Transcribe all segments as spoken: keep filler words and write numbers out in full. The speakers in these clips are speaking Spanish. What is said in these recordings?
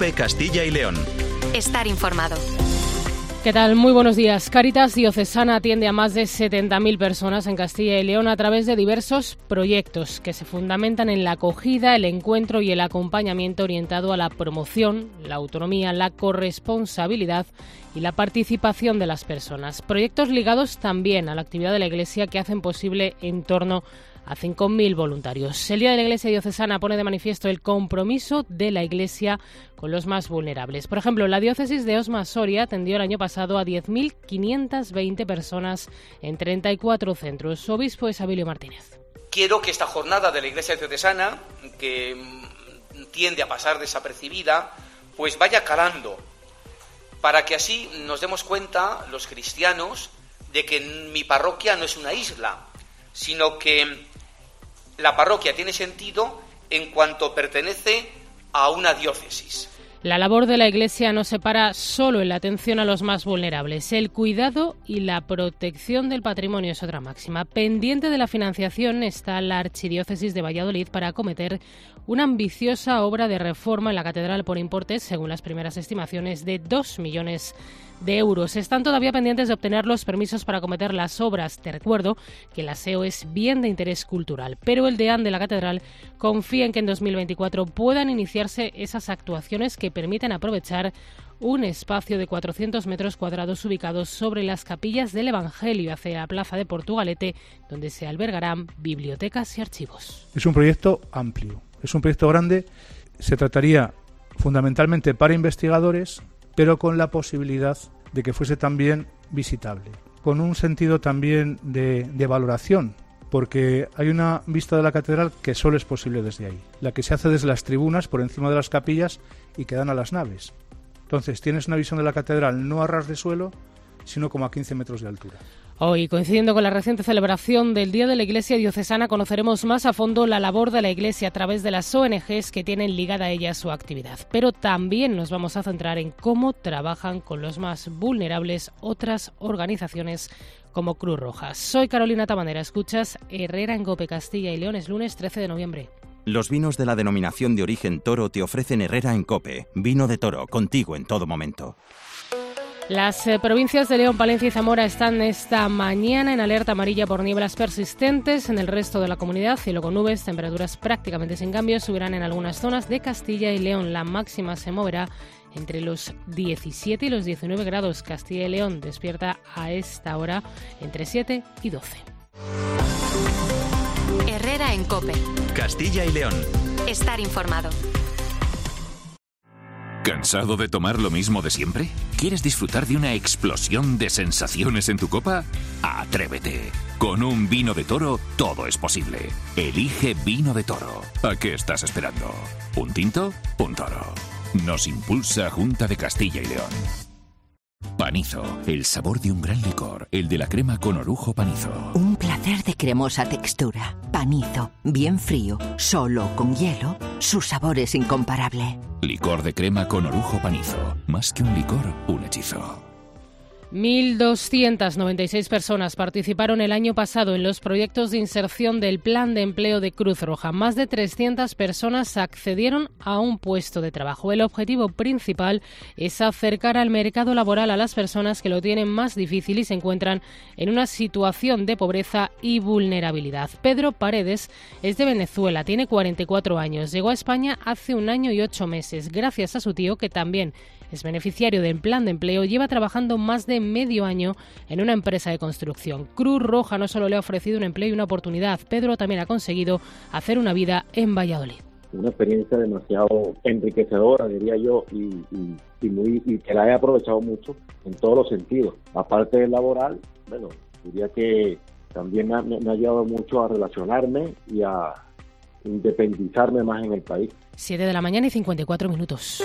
COPE Castilla y León. Estar informado. ¿Qué tal? Muy buenos días. Cáritas Diocesana atiende a más de setenta mil personas en Castilla y León a través de diversos proyectos que se fundamentan en la acogida, el encuentro y el acompañamiento orientado a la promoción, la autonomía, la corresponsabilidad y la participación de las personas. Proyectos ligados también a la actividad de la Iglesia que hacen posible en torno a cinco mil voluntarios. El Día de la Iglesia Diocesana pone de manifiesto el compromiso de la Iglesia con los más vulnerables. Por ejemplo, la diócesis de Osma-Soria atendió el año pasado a diez mil quinientas veinte personas en treinta y cuatro centros. Su obispo es Abilio Martínez. Quiero que esta jornada de la Iglesia Diocesana, que tiende a pasar desapercibida, pues vaya calando, para que así nos demos cuenta, los cristianos, de que mi parroquia no es una isla, sino que la parroquia tiene sentido en cuanto pertenece a una diócesis. La labor de la Iglesia no se para solo en la atención a los más vulnerables. El cuidado y la protección del patrimonio es otra máxima. Pendiente de la financiación está la Archidiócesis de Valladolid para acometer una ambiciosa obra de reforma en la catedral por importes, según las primeras estimaciones, de dos millones de euros. Están todavía pendientes de obtener los permisos para acometer las obras. Te recuerdo que el aseo es bien de interés cultural, pero el deán de la catedral confía en que en dos mil veinticuatro puedan iniciarse esas actuaciones que permiten aprovechar un espacio de cuatrocientos metros cuadrados ubicados sobre las capillas del Evangelio hacia la plaza de Portugalete, donde se albergarán bibliotecas y archivos. Es un proyecto amplio, es un proyecto grande. Se trataría fundamentalmente para investigadores, pero con la posibilidad de que fuese también visitable, con un sentido también de, de valoración, porque hay una vista de la catedral que solo es posible desde ahí, la que se hace desde las tribunas por encima de las capillas y que dan a las naves. Entonces tienes una visión de la catedral no a ras de suelo, sino como a quince metros de altura. Hoy, coincidiendo con la reciente celebración del Día de la Iglesia Diocesana, conoceremos más a fondo la labor de la Iglesia a través de las O N Ges que tienen ligada a ella su actividad. Pero también nos vamos a centrar en cómo trabajan con los más vulnerables otras organizaciones como Cruz Roja. Soy Carolina Tabanera, escuchas Herrera en COPE Castilla y León, es lunes trece de noviembre. Los vinos de la denominación de origen Toro te ofrecen Herrera en COPE. Vino de Toro, contigo en todo momento. Las eh, provincias de León, Palencia y Zamora están esta mañana en alerta amarilla por nieblas persistentes. En el resto de la comunidad, cielo con nubes, temperaturas prácticamente sin cambios, subirán en algunas zonas de Castilla y León. La máxima se moverá entre los diecisiete y los diecinueve grados. Castilla y León despierta a esta hora entre siete y doce. Herrera en COPE. Castilla y León. Estar informado. ¿Cansado de tomar lo mismo de siempre? ¿Quieres disfrutar de una explosión de sensaciones en tu copa? ¡Atrévete! Con un vino de Toro todo es posible. Elige Vino de Toro. ¿A qué estás esperando? ¿Un tinto? Un toro. Nos impulsa Junta de Castilla y León. Panizo, el sabor de un gran licor, el de la crema con orujo Panizo. Un placer de cremosa textura. Panizo, bien frío, solo con hielo, su sabor es incomparable. Licor de crema con orujo Panizo. Más que un licor, un hechizo. mil doscientas noventa y seis personas participaron el año pasado en los proyectos de inserción del Plan de Empleo de Cruz Roja. Más de trescientas personas accedieron a un puesto de trabajo. El objetivo principal es acercar al mercado laboral a las personas que lo tienen más difícil y se encuentran en una situación de pobreza y vulnerabilidad. Pedro Paredes es de Venezuela, tiene cuarenta y cuatro años. Llegó a España hace un año y ocho meses. Gracias a su tío, que también es beneficiario del Plan de Empleo, lleva trabajando más de medio año en una empresa de construcción. Cruz Roja no solo le ha ofrecido un empleo y una oportunidad, Pedro también ha conseguido hacer una vida en Valladolid. Una experiencia demasiado enriquecedora, diría yo, y, y, y, muy, y que la he aprovechado mucho en todos los sentidos. Aparte del laboral, bueno, diría que también me ha, me ha ayudado mucho a relacionarme y a independizarme más en el país. siete de la mañana y cincuenta y cuatro minutos.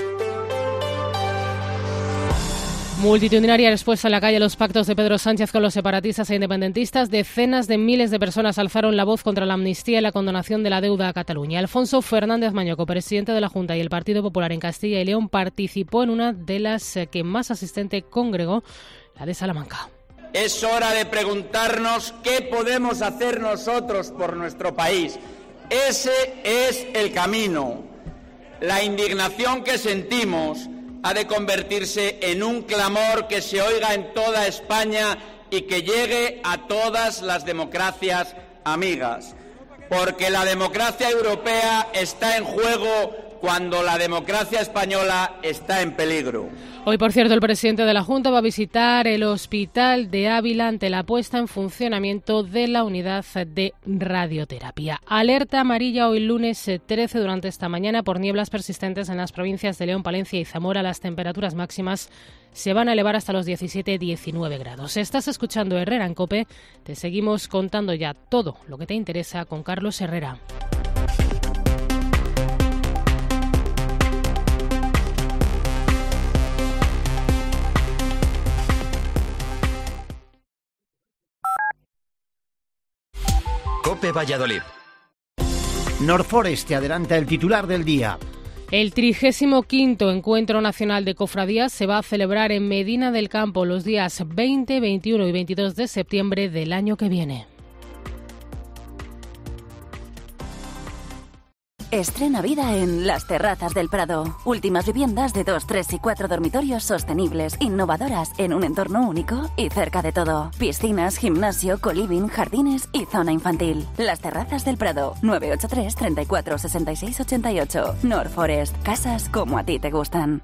Multitudinaria respuesta en la calle a los pactos de Pedro Sánchez con los separatistas e independentistas. Decenas de miles de personas alzaron la voz contra la amnistía y la condonación de la deuda a Cataluña. Alfonso Fernández Mañoco, presidente de la Junta y el Partido Popular en Castilla y León, participó en una de las que más asistente congregó, la de Salamanca. Es hora de preguntarnos qué podemos hacer nosotros por nuestro país. Ese es el camino. la indignación que sentimos ha de convertirse en un clamor que se oiga en toda España y que llegue a todas las democracias amigas. Porque la democracia europea está en juego cuando la democracia española está en peligro. Hoy, por cierto, el presidente de la Junta va a visitar el Hospital de Ávila ante la puesta en funcionamiento de la unidad de radioterapia. Alerta amarilla hoy lunes trece durante esta mañana por nieblas persistentes en las provincias de León, Palencia y Zamora. Las temperaturas máximas se van a elevar hasta los diecisiete diecinueve grados. Estás escuchando Herrera en COPE. Te seguimos contando ya todo lo que te interesa con Carlos Herrera. COPE Valladolid. Norforest te adelanta el titular del día. El trigésimo quinto Encuentro Nacional de Cofradías se va a celebrar en Medina del Campo los días veinte, veintiuno y veintidós de septiembre del año que viene. Estrena vida en Las Terrazas del Prado. Últimas viviendas de dos, tres y cuatro dormitorios sostenibles, innovadoras, en un entorno único y cerca de todo. Piscinas, gimnasio, coliving, jardines y zona infantil. Las Terrazas del Prado. nueve ocho tres, treinta y cuatro, sesenta y seis, ochenta y ocho. Norforest. Casas como a ti te gustan.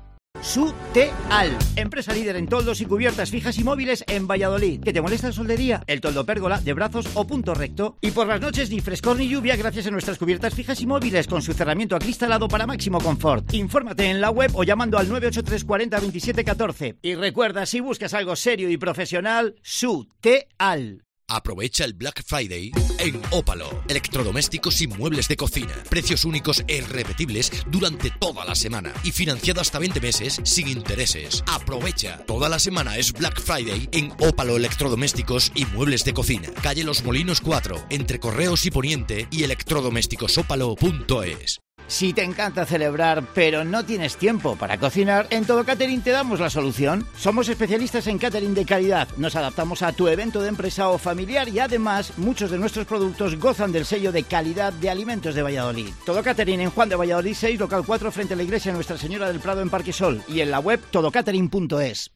Suteal, empresa líder en toldos y cubiertas fijas y móviles en Valladolid. ¿Que te molesta el sol de día? El toldo pérgola, de brazos o punto recto. Y por las noches ni frescor ni lluvia gracias a nuestras cubiertas fijas y móviles con su cerramiento acristalado para máximo confort. Infórmate en la web o llamando al nueve ocho tres cuarenta veintisiete catorce. Y recuerda, si buscas algo serio y profesional, Suteal. Aprovecha el Black Friday en Ópalo. Electrodomésticos y muebles de cocina. Precios únicos e irrepetibles durante toda la semana. Y financiado hasta veinte meses sin intereses. Aprovecha. Toda la semana es Black Friday en Ópalo Electrodomésticos y muebles de cocina. Calle Los Molinos cuatro, entre Correos y Poniente y electrodomésticosópalo punto es. Si te encanta celebrar, pero no tienes tiempo para cocinar, en Todo Catering te damos la solución. Somos especialistas en catering de calidad. Nos adaptamos a tu evento de empresa o familiar y además muchos de nuestros productos gozan del sello de calidad de alimentos de Valladolid. Todo Catering en Juan de Valladolid seis, local cuatro, frente a la iglesia Nuestra Señora del Prado en Parquesol y en la web todo catering punto es.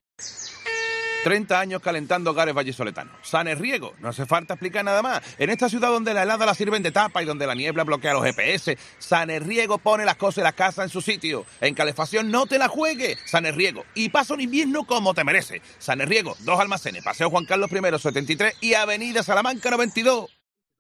treinta años calentando hogares vallisoletanos. Sanerriego, no hace falta explicar nada más. En esta ciudad donde la helada la sirven de tapa y donde la niebla bloquea los G P S, Sanerriego pone las cosas y las casas en su sitio. En calefacción no te la juegues. Sanerriego. Y pasa un invierno como te merece. Sanerriego, dos almacenes, Paseo Juan Carlos primero setenta y tres y Avenida Salamanca noventa y dos.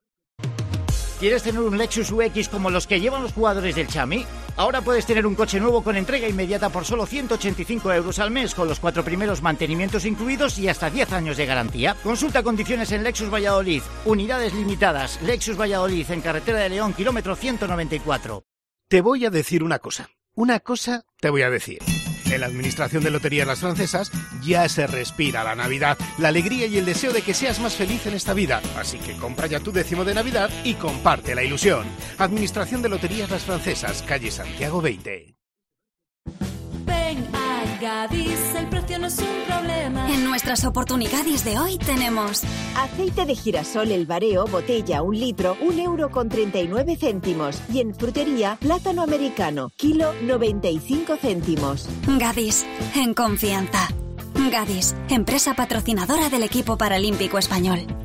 ¿Quieres tener un Lexus U X como los que llevan los jugadores del Chami? Ahora puedes tener un coche nuevo con entrega inmediata por solo ciento ochenta y cinco euros al mes, con los cuatro primeros mantenimientos incluidos y hasta diez años de garantía. Consulta condiciones en Lexus Valladolid. Unidades limitadas. Lexus Valladolid, en carretera de León, kilómetro ciento noventa y cuatro. Te voy a decir una cosa. Una cosa te voy a decir. En la Administración de Loterías Las Francesas ya se respira la Navidad, la alegría y el deseo de que seas más feliz en esta vida. Así que compra ya tu décimo de Navidad y comparte la ilusión. Administración de Loterías Las Francesas, calle Santiago veinte. Ven a Gadis, el precio no es un problema. En nuestras oportunidades de hoy tenemos aceite de girasol El Bareo, botella un litro, un euro con treinta y nueve céntimos. Y en frutería, plátano americano, kilo noventa y cinco céntimos. Gadis, en confianza. Gadis, empresa patrocinadora del equipo paralímpico español.